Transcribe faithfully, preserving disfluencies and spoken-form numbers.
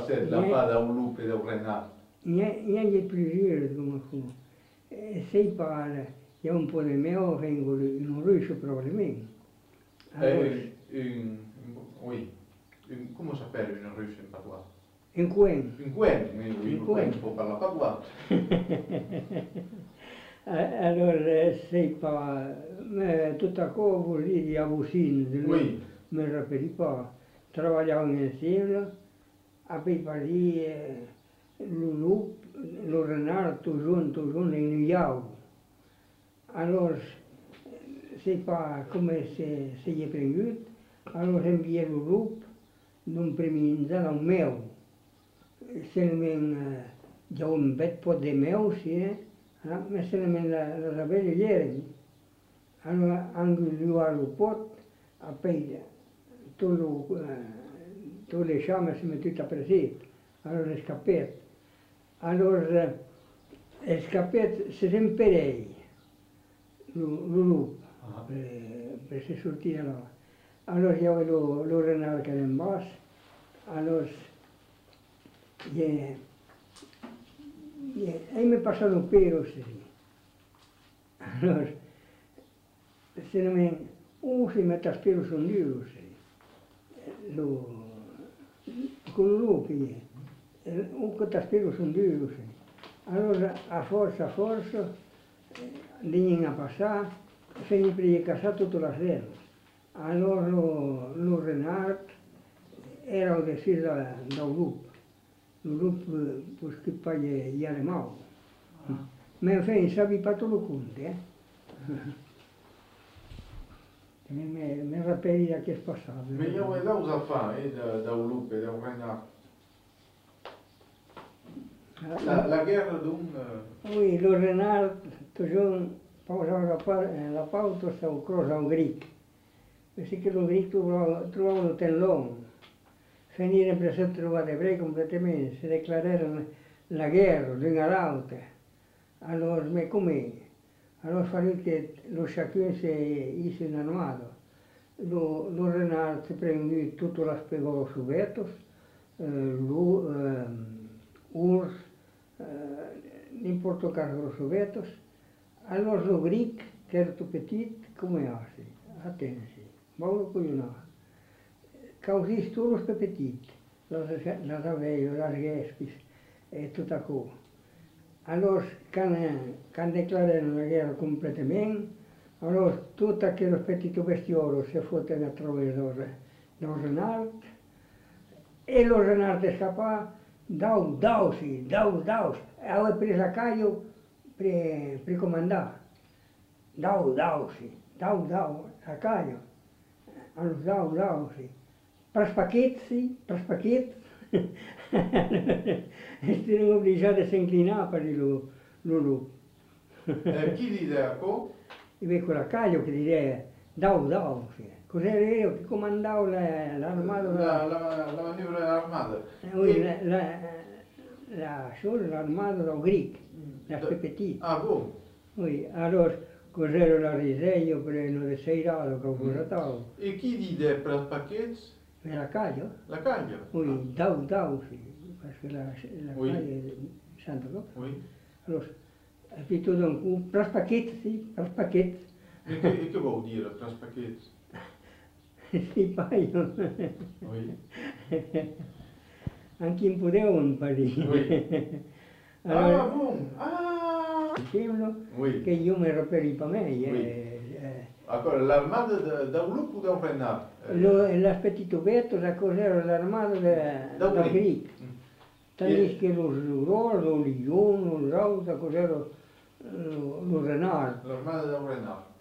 passet la pa da un lupo e da un renard. Niente plusieurs come fu. Sei par, il y a un po' di meo vengo in un russo probabilmente. Euh, une, oui, une, comment s'appelle une russe en patois? Un coin. Une couenne, oui, oui, Une une couenne. couenne, faut pas la patois. Alors, sei pas, mais tout à coup, vous dites, il y a aussi, Oui. me rappelle pas, travaillavano insieme, après parlé, le loup, le renard, toujours, toujours, in iau. Alors, c'est pas comme c'est, c'est prengut, alors envié le loup, non preminza un meu. Seulement, il y a un bête pot de meu, si, eh? Mais seulement la, la rabelle ieri. Alors, angulua le pot, après, tout le, uh, tous les chambres se mettent à presser. Alors, escapet. Alors, uh, escapet, c'est un pareil, le, le loup, Ah. per, per se sortir là. Alors, il y avait le, le renard qui est en bas. Alors, yeah, yeah, ahí me pasaron pelos, sí. Alors, se non me, uh, si metas pelos hundidos, sí. Lo, con lo lupi, uh, que tas pelos hundidos, sí. Alors, a forza, a forza, vinham a passar, sempre ia caçar todas as delas. Alors, lo, lo renard, era o desir da, da lupo. O lupo, pois que pa lle, lle era mau. Mais enfin, sabe pas tout le conte, eh? Me, me, me rappelle da que es passado. Mais io e daus a fa, eh, da, da un lupo e da un renard. La, la guerre d'un... Uh... Oui, le renard, toujours, posava la, pa, la pauta sau crosa un gric. Perché che lo gric trovava, trovava lo tellone. Finire presso trovare ebrei completamente, si declararono la guerra l'una all'altra. Allora, ma come? Allora farò che lo chacun si hizo un armado. Lo, lo renard si prendì tutto lo spiegò subetos, eh, lu, eh, urs, eh, n'importe caso subetos. Allora lo gric, che era tutto petit, come asi, attenzi, molto coglionato. Causis tous los petits, les, les abeilles, les guespes, et tout à coup. Alors, quand, quand déclarèrent la guerre complètement, alors tous aquells petits bestioles se foten a través del, del renard, et le renard escapà, dau, dau, sí, dau, dau, aveva preso a caio per, per comandare. Dau, dau, sí, dau, dau, a caio. Allora, dau, dau, sí. Pras paquets, sí, pras paquets. Estiamo obbligati a s'inclinare per il lupo. Eh, chi dideva? E beh, con la caglio che direi, dau, dau, sì. Cos'era io che comandavo l'armata? La, la, la maniera armata. Eh, oui, la, la, la, solo l'armata del Greek, la Da- petit. Ah, bon. Oui, allora, cos'era la riseglia per non essere irato, che ho usato? E chi dide per paquets? E la caglio? La caglia? Oui, dau, dau, sì, perché la, la Oui. caglio è Santa Rosa. Oui. Allora, ha detto un pras paquet, sì, pras paquet. E che, e che vuol dire per paquets? Si paio. Oui. Anche in Pudeon parli. Oui. Allora, Ah, bon. Ah! dicevano Oui. che io mi ero per i pamei. Oui. Eh, eh. Allora, l'armata da, da un lupo o da un renard? Eh, Lo, l'aspetito vetto, la cos'era l'armata Da da, un da Greek. Greek. Mm. Tanti che lo zuro, lo lion, lo rauta, cos'era lo, lo renard. L'armata da un renard.